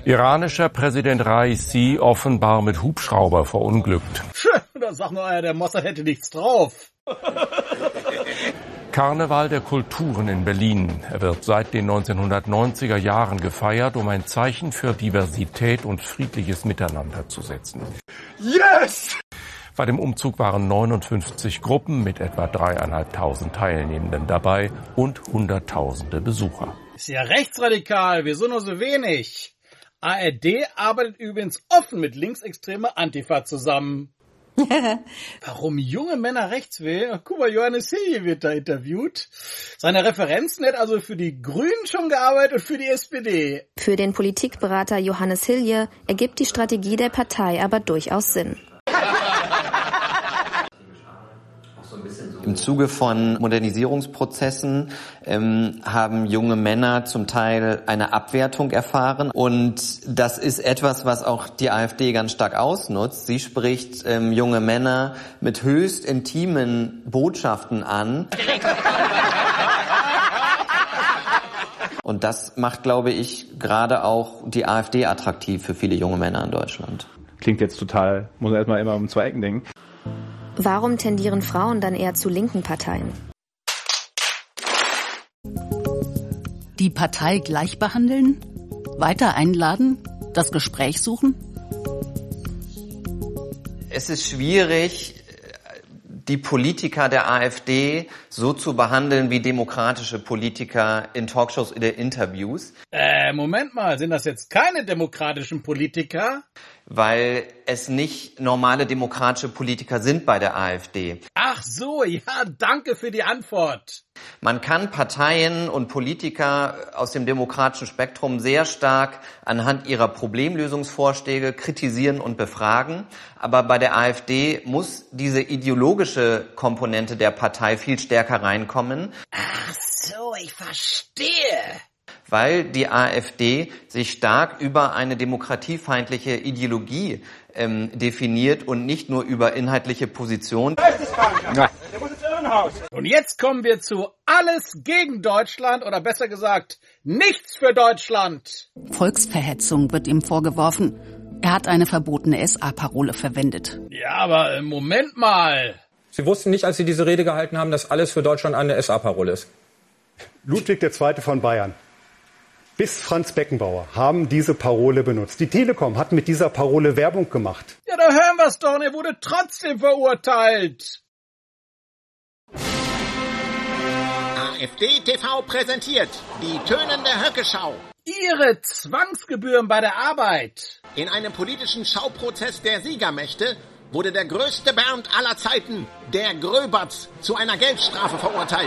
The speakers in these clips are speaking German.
Iranischer Präsident Raisi offenbar mit Hubschrauber verunglückt. Da sagt nur einer, der Mossad hätte nichts drauf. Karneval der Kulturen in Berlin. Er wird seit den 1990er Jahren gefeiert, um ein Zeichen für Diversität und friedliches Miteinander zu setzen. Yes! Bei dem Umzug waren 59 Gruppen mit etwa 3.500 Teilnehmenden dabei und Hunderttausende Besucher. Ist ja rechtsradikal, wieso nur so wenig? ARD arbeitet übrigens offen mit linksextremer Antifa zusammen. Warum junge Männer rechts wählen? Guck mal, Johannes Hilje wird da interviewt. Seine Referenzen hat also für die Grünen schon gearbeitet und für die SPD. Für den Politikberater Johannes Hilje ergibt die Strategie der Partei aber durchaus Sinn. Im Zuge von Modernisierungsprozessen haben junge Männer zum Teil eine Abwertung erfahren. Und das ist etwas, was auch die AfD ganz stark ausnutzt. Sie spricht junge Männer mit höchst intimen Botschaften an. Und das macht, glaube ich, gerade auch die AfD attraktiv für viele junge Männer in Deutschland. Klingt jetzt total, muss man erstmal immer um zwei Ecken denken. Warum tendieren Frauen dann eher zu linken Parteien? Die Partei gleich behandeln? Weiter einladen? Das Gespräch suchen? Es ist schwierig, die Politiker der AfD so zu behandeln wie demokratische Politiker in Talkshows oder Interviews. Moment mal, sind das jetzt keine demokratischen Politiker? Weil es nicht normale demokratische Politiker sind bei der AfD. Ach so, ja, danke für die Antwort. Man kann Parteien und Politiker aus dem demokratischen Spektrum sehr stark anhand ihrer Problemlösungsvorschläge kritisieren und befragen. Aber bei der AfD muss diese ideologische Komponente der Partei viel stärker reinkommen. Ach so, ich verstehe. Weil die AfD sich stark über eine demokratiefeindliche Ideologie definiert und nicht nur über inhaltliche Positionen. Ja. Und jetzt kommen wir zu Alles gegen Deutschland oder besser gesagt, nichts für Deutschland. Volksverhetzung wird ihm vorgeworfen. Er hat eine verbotene SA-Parole verwendet. Ja, aber Moment mal. Sie wussten nicht, als Sie diese Rede gehalten haben, dass alles für Deutschland eine SA-Parole ist. Ludwig II. Von Bayern bis Franz Beckenbauer haben diese Parole benutzt. Die Telekom hat mit dieser Parole Werbung gemacht. Ja, da hören wir es doch. Er wurde trotzdem verurteilt. AfD TV präsentiert die tönende Höcke-Schau. Ihre Zwangsgebühren bei der Arbeit. In einem politischen Schauprozess der Siegermächte wurde der größte Bernd aller Zeiten, der Gröberts, zu einer Geldstrafe verurteilt.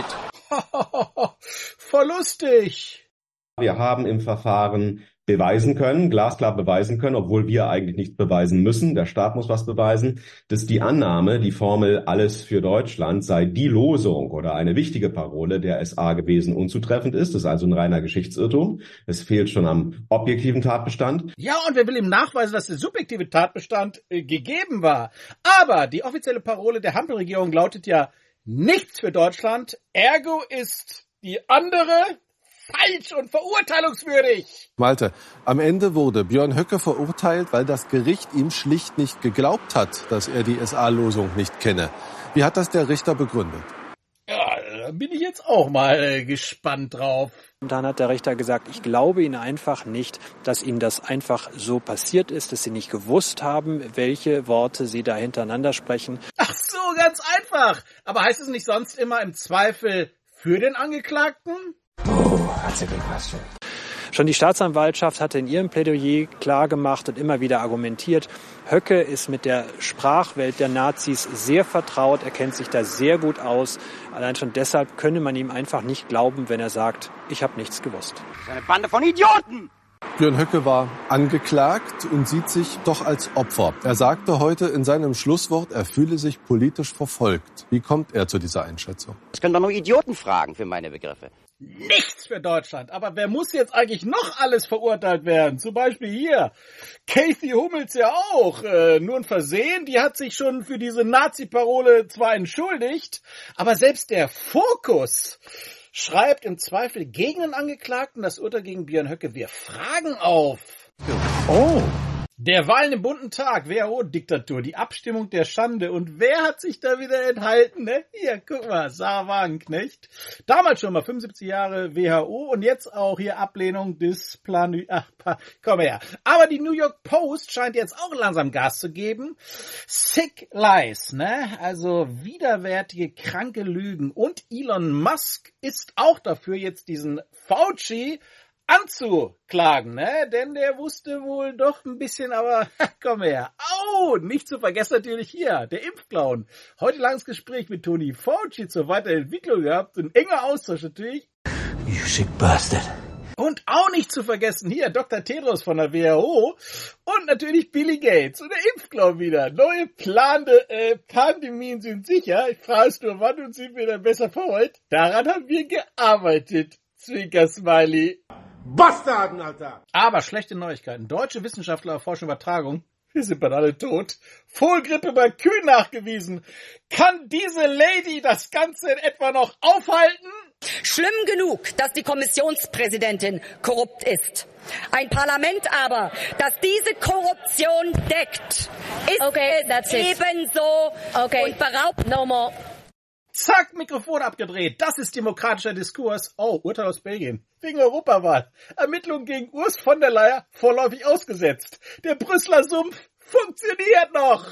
Voll lustig. Wir haben im Verfahren beweisen können, glasklar beweisen können, obwohl wir eigentlich nichts beweisen müssen, der Staat muss was beweisen, dass die Annahme, die Formel Alles für Deutschland sei die Losung oder eine wichtige Parole der SA gewesen, unzutreffend ist. Das ist also ein reiner Geschichtsirrtum. Es fehlt schon am objektiven Tatbestand. Ja, und wer will ihm nachweisen, dass der subjektive Tatbestand gegeben war? Aber die offizielle Parole der Ampelregierung lautet ja nichts für Deutschland, ergo ist die andere falsch und verurteilungswürdig. Malte, am Ende wurde Björn Höcke verurteilt, weil das Gericht ihm schlicht nicht geglaubt hat, dass er die SA-Losung nicht kenne. Wie hat das der Richter begründet? Ja, da bin ich jetzt auch mal gespannt drauf. Und dann hat der Richter gesagt, ich glaube Ihnen einfach nicht, dass Ihnen das einfach so passiert ist, dass Sie nicht gewusst haben, welche Worte Sie da hintereinander sprechen. Ach so, ganz einfach. Aber heißt es nicht sonst immer im Zweifel für den Angeklagten? Oh, that's a good question. Schon die Staatsanwaltschaft hatte in ihrem Plädoyer klargemacht und immer wieder argumentiert, Höcke ist mit der Sprachwelt der Nazis sehr vertraut, er kennt sich da sehr gut aus. Allein schon deshalb könne man ihm einfach nicht glauben, wenn er sagt, ich habe nichts gewusst. Eine Bande von Idioten! Björn Höcke war angeklagt und sieht sich doch als Opfer. Er sagte heute in seinem Schlusswort, er fühle sich politisch verfolgt. Wie kommt er zu dieser Einschätzung? Das können doch nur Idioten fragen für meine Begriffe. Nichts für Deutschland. Aber wer muss jetzt eigentlich noch alles verurteilt werden? Zum Beispiel hier. Kathy Hummels ja auch. Nur ein Versehen. Die hat sich schon für diese Nazi-Parole zwar entschuldigt, aber selbst der Fokus schreibt im Zweifel gegen den Angeklagten das Urteil gegen Björn Höcke. Wir fragen auf. Oh. Derweil im bunten Tag, WHO-Diktatur, die Abstimmung der Schande. Und wer hat sich da wieder enthalten, ne? Hier, guck mal, Sarah Wagenknecht. Damals schon mal 75 Jahre WHO und jetzt auch hier Ablehnung des komm her. Aber die New York Post scheint jetzt auch langsam Gas zu geben. Sick Lies, ne? Also widerwärtige, kranke Lügen. Und Elon Musk ist auch dafür, jetzt diesen Fauci anzuklagen, ne? Denn der wusste wohl doch ein bisschen, aber komm her. Nicht zu vergessen natürlich hier, der Impfclown. Heute langes Gespräch mit Tony Fauci zur Weiterentwicklung gehabt. Ein enger Austausch natürlich. You sick bastard. Und auch nicht zu vergessen hier Dr. Tedros von der WHO und natürlich Billy Gates und der Impfclown wieder. Neue plante Pandemien sind sicher. Ich frage es nur, wann und sind wir dann besser verheult? Daran haben wir gearbeitet. Zwinker-Smiley. Bastarden, Alter! Aber schlechte Neuigkeiten. Deutsche Wissenschaftler erforschen Übertragung. Wir sind bald alle tot. Vollgrippe bei Kühen nachgewiesen. Kann diese Lady das Ganze in etwa noch aufhalten? Schlimm genug, dass die Kommissionspräsidentin korrupt ist. Ein Parlament aber, das diese Korruption deckt, ist ebenso und beraubt no more. Zack, Mikrofon abgedreht. Das ist demokratischer Diskurs. Oh, Urteil aus Belgien. Wegen Europawahl. Ermittlungen gegen Urs von der Leyen vorläufig ausgesetzt. Der Brüsseler Sumpf funktioniert noch.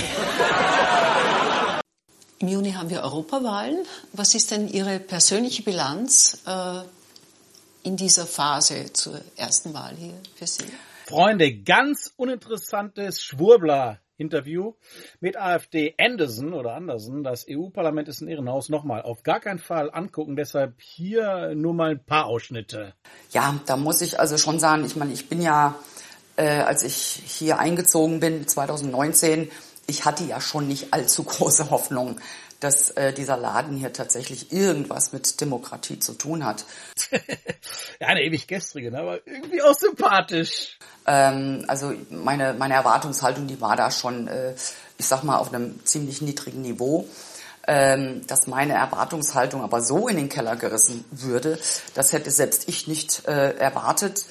Im Juni haben wir Europawahlen. Was ist denn Ihre persönliche Bilanz in dieser Phase zur ersten Wahl hier für Sie? Freunde, ganz uninteressantes Schwurbler-Interview mit AfD Anderson. Das EU-Parlament ist ein Irrenhaus. Nochmal, auf gar keinen Fall angucken. Deshalb hier nur mal ein paar Ausschnitte. Ja, da muss ich also schon sagen, ich bin ja, als ich hier eingezogen bin, 2019, ich hatte ja schon nicht allzu große Hoffnung, dass dieser Laden hier tatsächlich irgendwas mit Demokratie zu tun hat. Ja, eine ewig gestrige, aber irgendwie auch sympathisch. Also meine Erwartungshaltung, die war da schon, ich sag mal, auf einem ziemlich niedrigen Niveau. Dass meine Erwartungshaltung aber so in den Keller gerissen würde, das hätte selbst ich nicht erwartet.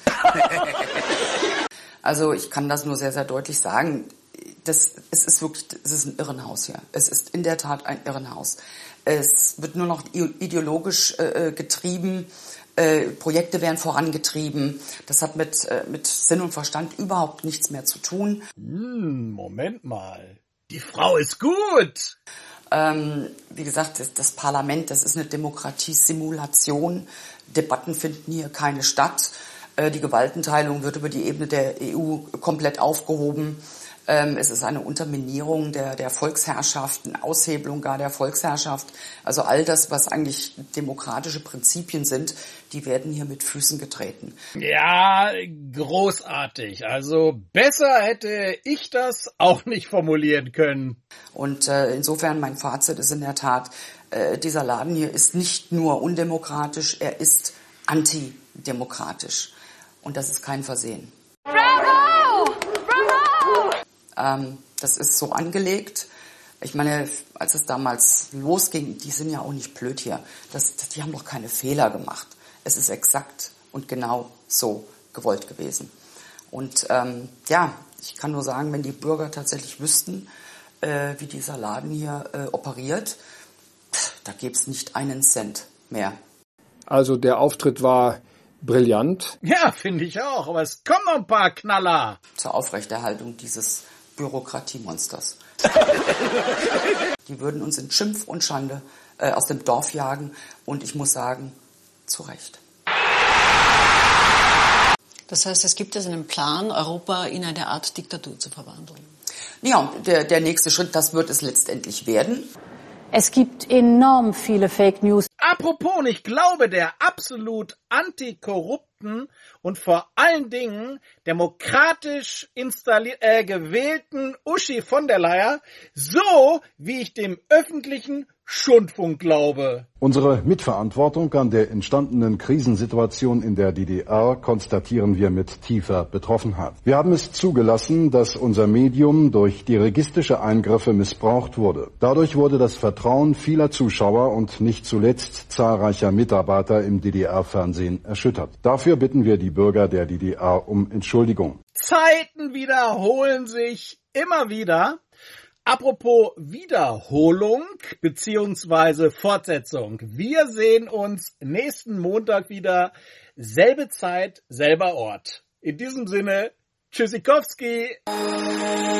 Also ich kann das nur sehr, sehr deutlich sagen. Es ist ein Irrenhaus hier. Es ist in der Tat ein Irrenhaus. Es wird nur noch ideologisch getrieben. Projekte werden vorangetrieben. Das hat mit Sinn und Verstand überhaupt nichts mehr zu tun. Moment mal. Die Frau ist gut. Wie gesagt, das Parlament, das ist eine Demokratiesimulation. Debatten finden hier keine statt. Die Gewaltenteilung wird über die Ebene der EU komplett aufgehoben. Es ist eine Unterminierung der Volksherrschaft, eine Aushebelung gar der Volksherrschaft. Also all das, was eigentlich demokratische Prinzipien sind, die werden hier mit Füßen getreten. Ja, großartig. Also besser hätte ich das auch nicht formulieren können. Und insofern mein Fazit ist in der Tat, dieser Laden hier ist nicht nur undemokratisch, er ist antidemokratisch. Und das ist kein Versehen. Bravo! Bravo! Das ist so angelegt. Ich meine, als es damals losging, die sind ja auch nicht blöd hier. Die haben doch keine Fehler gemacht. Es ist exakt und genau so gewollt gewesen. Und ich kann nur sagen, wenn die Bürger tatsächlich wüssten, wie dieser Laden hier operiert, da gäbe es nicht einen Cent mehr. Also der Auftritt war brillant. Ja, finde ich auch. Aber es kommen noch ein paar Knaller. Zur Aufrechterhaltung dieses Bürokratiemonsters. Die würden uns in Schimpf und Schande aus dem Dorf jagen. Und ich muss sagen, zu Recht. Das heißt, es gibt einen Plan, Europa in eine Art Diktatur zu verwandeln. Ja, der nächste Schritt, das wird es letztendlich werden. Es gibt enorm viele Fake News. Apropos, ich glaube, der absolut antikorrupten und vor allen Dingen demokratisch gewählten Uschi von der Leyen, so wie ich dem öffentlichen Schundfunkglaube. Unsere Mitverantwortung an der entstandenen Krisensituation in der DDR konstatieren wir mit tiefer Betroffenheit. Wir haben es zugelassen, dass unser Medium durch dirigistische Eingriffe missbraucht wurde. Dadurch wurde das Vertrauen vieler Zuschauer und nicht zuletzt zahlreicher Mitarbeiter im DDR-Fernsehen erschüttert. Dafür bitten wir die Bürger der DDR um Entschuldigung. Zeiten wiederholen sich immer wieder. Apropos Wiederholung beziehungsweise Fortsetzung. Wir sehen uns nächsten Montag wieder. Selbe Zeit, selber Ort. In diesem Sinne, Tschüssikowski.